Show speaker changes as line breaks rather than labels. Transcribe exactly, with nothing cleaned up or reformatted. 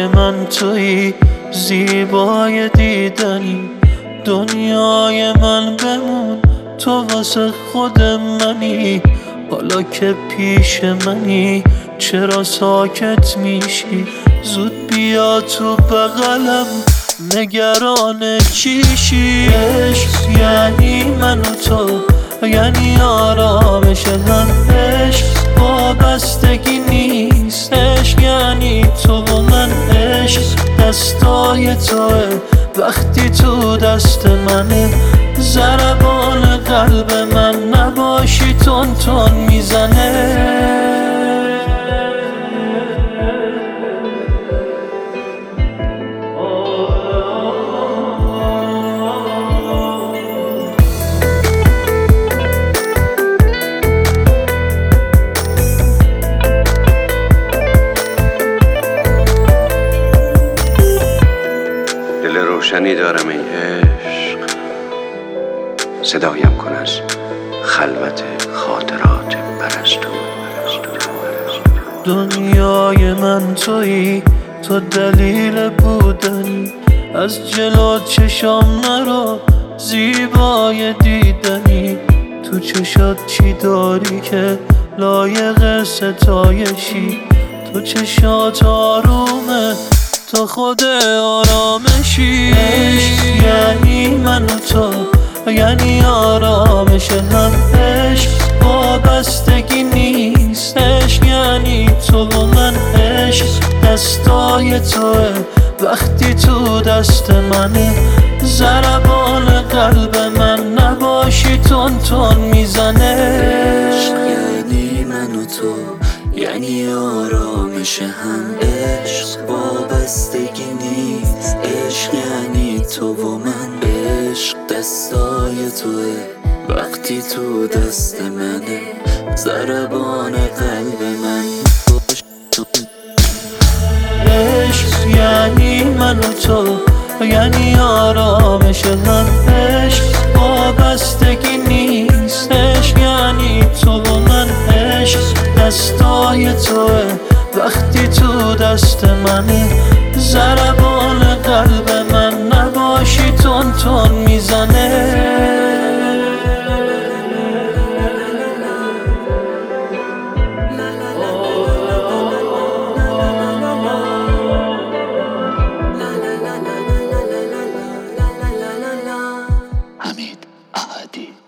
من تویی، زیبای دیدنی. دنیای من بمون، تو واسه خود منی. حالا که پیش منی چرا ساکت میشی؟ زود بیا تو بغلم، نگران چیشی؟ عشق یعنی من و تو، یعنی آرامش هم. عشق وابستگی نیست، عشق یعنی تو و من. عشق دستای توه وقتی تو دست منه. ضربان قلب من نباشی تون تون میزنه.
دل روشنی دارم ای عشق، صدایم کن از خلوت خاطرات پرستو.
دنیای من تویی، تو دلیل بودنی. از جلو چشام نرو، زیبای دیدنی. تو چشات چی داری که لایق ستایشی؟ تو چشات آرومه، تو خود آرامشی. عشق یعنی من و تو، یعنی آرامش هم. عشق وابستگی نیست، عشق یعنی تو و من. عشق دستای توه وقتی تو دست منه. ضربان قلب من نباشی تون تون میزنه.
عشق یعنی من و تو، یعنی آرامش هم. عشق وابستگی نیست، عشق یعنی تو و من. عشق دستای توه وقتی تو دست منه. ضربان قلب من.
عشق یعنی من و تو، یعنی آرامش هم. عشق وابستگی نیست، عشق یعنی تو و من. عشق دستای توه وقتی تو دست منه. ضربان قلب من نباشی تون تون میزنه.
حمید احدی